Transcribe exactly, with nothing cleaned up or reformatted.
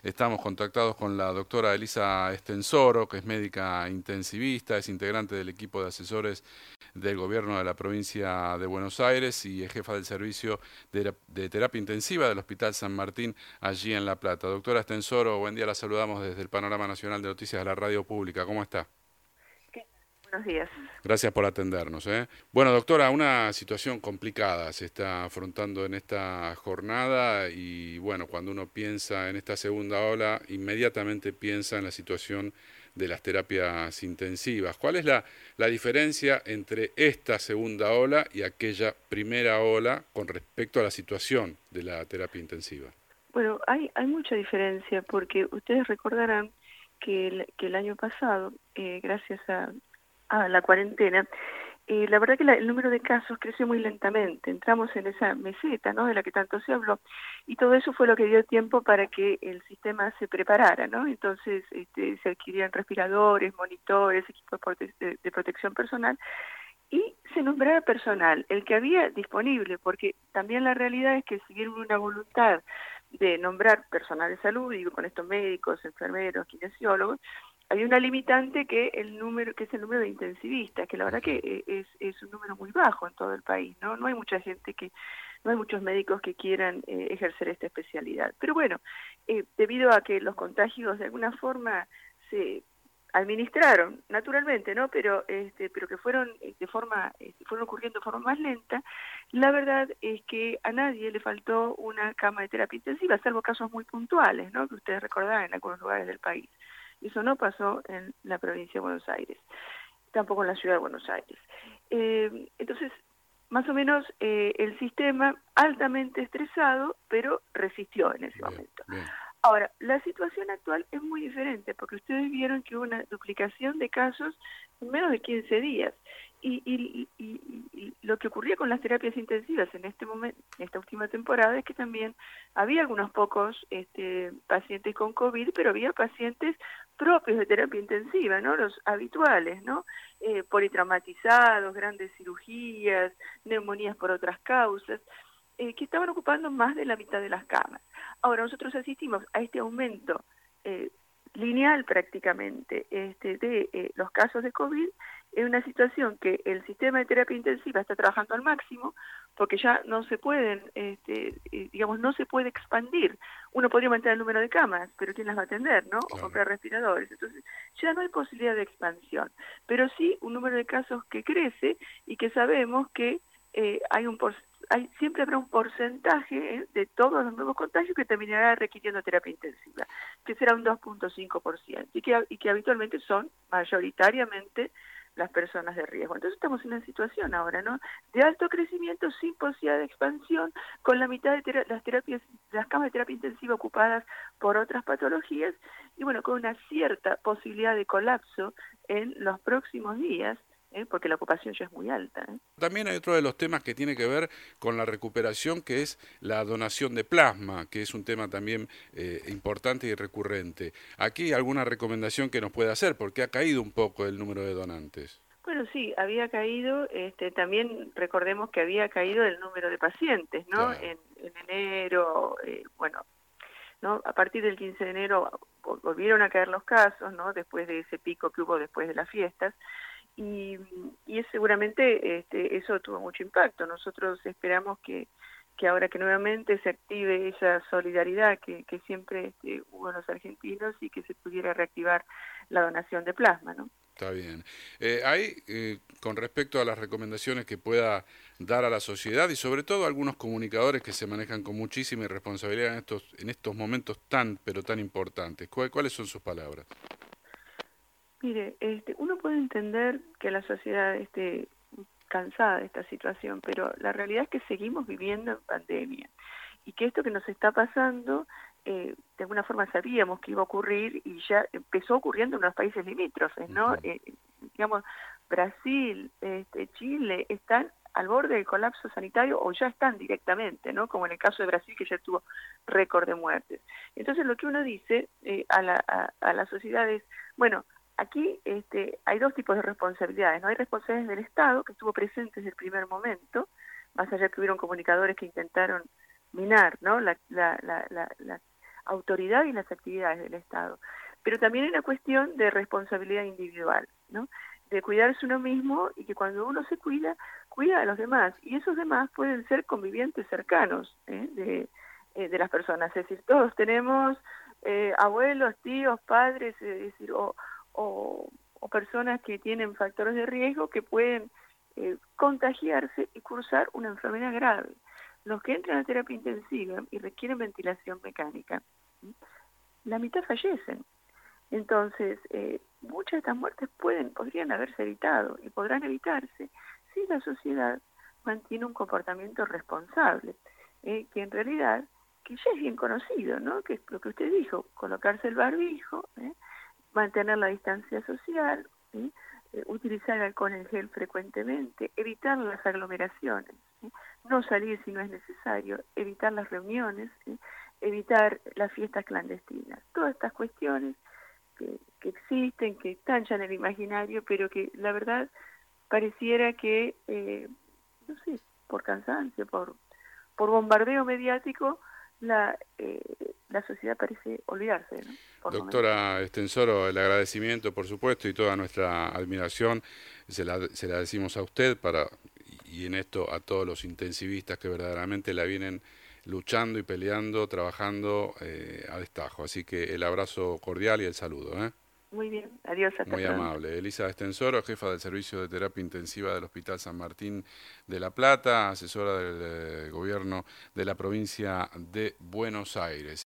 Estamos contactados con la doctora Elisa Estensoro, que es médica intensivista, es integrante del equipo de asesores del gobierno de la provincia de Buenos Aires y es jefa del servicio de, de terapia intensiva del Hospital San Martín, allí en La Plata. Doctora Estensoro, buen día, la saludamos desde el Panorama Nacional de Noticias de la Radio Pública. ¿Cómo está? ¿Qué? Buenos días. Gracias por atendernos, ¿eh? Bueno, doctora, una situación complicada se está afrontando en esta jornada y bueno, cuando uno piensa en esta segunda ola, inmediatamente piensa en la situación de las terapias intensivas. ¿Cuál es la, la diferencia entre esta segunda ola y aquella primera ola con respecto a la situación de la terapia intensiva? Bueno, hay, hay mucha diferencia porque ustedes recordarán que el, que el año pasado, eh, gracias a, a la cuarentena, eh, la verdad que la, el número de casos creció muy lentamente. Entramos en esa meseta, ¿no?, de la que tanto se habló, y todo eso fue lo que dio tiempo para que el sistema se preparara, ¿no? Entonces este, se adquirían respiradores, monitores, equipos de, de, de protección personal, y se nombrara personal, el que había disponible, porque también la realidad es que si bien hubo una voluntad de nombrar personal de salud, digo con estos médicos, enfermeros, kinesiólogos, hay una limitante que el número que es el número de intensivistas, que la verdad que es, es un número muy bajo en todo el país, no no hay mucha gente que no hay muchos médicos que quieran eh, ejercer esta especialidad. Pero bueno, eh, debido a que los contagios de alguna forma se administraron naturalmente, ¿no? Pero este, pero que fueron de forma este, fueron ocurriendo de forma más lenta. La verdad es que a nadie le faltó una cama de terapia intensiva, salvo casos muy puntuales, ¿no?, que ustedes recordarán en algunos lugares del país. Eso no pasó en la provincia de Buenos Aires, tampoco en la ciudad de Buenos Aires. Eh, entonces, más o menos eh, el sistema altamente estresado, pero resistió en ese Bien, momento. bien. Ahora, la situación actual es muy diferente, porque ustedes vieron que hubo una duplicación de casos en menos de quince días. Y, y, y, y lo que ocurría con las terapias intensivas en este momento, en esta última temporada, es que también había algunos pocos este, pacientes con COVID, pero había pacientes propios de terapia intensiva, ¿no?, los habituales, ¿no?, eh, politraumatizados, grandes cirugías, neumonías por otras causas, eh, que estaban ocupando más de la mitad de las camas. Ahora, nosotros asistimos a este aumento eh, lineal prácticamente este, de eh, los casos de COVID en una situación que el sistema de terapia intensiva está trabajando al máximo, porque ya no se pueden, este, eh, digamos, no se puede expandir. Uno podría aumentar el número de camas, pero ¿quién las va a atender, no? O Claro. comprar respiradores. Entonces, ya no hay posibilidad de expansión, pero sí un número de casos que crece y que sabemos que eh, hay un por Hay, siempre habrá un porcentaje eh, de todos los nuevos contagios que terminará requiriendo terapia intensiva, que será un dos punto cinco por ciento, y que, y que habitualmente son mayoritariamente las personas de riesgo. Entonces estamos en una situación ahora, ¿no?, de alto crecimiento sin posibilidad de expansión, con la mitad de tera las terapias, las camas de terapia intensiva ocupadas por otras patologías, y bueno, con una cierta posibilidad de colapso en los próximos días, ¿eh?, porque la ocupación ya es muy alta, ¿eh? También hay otro de los temas que tiene que ver con la recuperación, que es la donación de plasma, que es un tema también eh, importante y recurrente. ¿Aquí alguna recomendación que nos pueda hacer? Porque ha caído un poco el número de donantes. Bueno, sí, había caído, este, también recordemos que había caído el número de pacientes, ¿no?, Claro. en, en enero, eh, bueno, ¿no?, a partir del quince de enero volvieron a caer los casos, ¿no?, después de ese pico que hubo después de las fiestas, y, y es seguramente este, eso tuvo mucho impacto. Nosotros esperamos que, que ahora que nuevamente se active esa solidaridad que, que siempre este, hubo en los argentinos y que se pudiera reactivar la donación de plasma, ¿no? Está bien. Eh, hay, eh, con respecto a las recomendaciones que pueda dar a la sociedad y sobre todo a algunos comunicadores que se manejan con muchísima irresponsabilidad en estos, en estos momentos tan, pero tan importantes, ¿Cuál, ¿cuáles son sus palabras? Mire, este, uno puede entender que la sociedad esté cansada de esta situación, pero la realidad es que seguimos viviendo en pandemia y que esto que nos está pasando, eh, de alguna forma sabíamos que iba a ocurrir y ya empezó ocurriendo en los países limítrofes, ¿no? Uh-huh. Eh, digamos, Brasil, este, Chile están al borde del colapso sanitario o ya están directamente, ¿no?, como en el caso de Brasil, que ya tuvo récord de muertes. Entonces lo que uno dice eh, a, la, a, a la sociedad es, bueno, aquí este, hay dos tipos de responsabilidades, ¿no? Hay responsabilidades del Estado, que estuvo presente desde el primer momento, más allá que hubieron comunicadores que intentaron minar, ¿no?, la, la, la, la, la autoridad y las actividades del Estado. Pero también hay una cuestión de responsabilidad individual, ¿no? De cuidarse uno mismo y que cuando uno se cuida, cuida a los demás. Y esos demás pueden ser convivientes cercanos ¿eh? de, eh, de las personas. Es decir, todos tenemos eh, abuelos, tíos, padres, es decir, o, o, o personas que tienen factores de riesgo que pueden eh, contagiarse y cursar una enfermedad grave. Los que entran a terapia intensiva y requieren ventilación mecánica, ¿sí? La mitad fallecen. Entonces, eh, muchas de estas muertes pueden, podrían haberse evitado y podrán evitarse si la sociedad mantiene un comportamiento responsable, eh, que en realidad, que ya es bien conocido, ¿no? Que es lo que usted dijo, colocarse el barbijo, ¿eh? Mantener la distancia social, ¿eh? Eh, utilizar alcohol en gel frecuentemente, evitar las aglomeraciones, ¿eh? No salir si no es necesario, evitar las reuniones, ¿eh? Evitar las fiestas clandestinas. Todas estas cuestiones Que, que existen, que están ya en el imaginario, pero que la verdad pareciera que, eh, no sé, por cansancio, por, por bombardeo mediático, la, eh, la sociedad parece olvidarse, ¿no? Por Doctora Estensoro, el agradecimiento, por supuesto, y toda nuestra admiración se la, se la decimos a usted para y en esto a todos los intensivistas que verdaderamente la vienen luchando y peleando, trabajando eh, a destajo. Así que el abrazo cordial y el saludo. ¿eh? Muy bien, adiós, hasta Muy pronto. amable. Elisa Estensoro, jefa del Servicio de Terapia Intensiva del Hospital San Martín de La Plata, asesora del eh, gobierno de la provincia de Buenos Aires.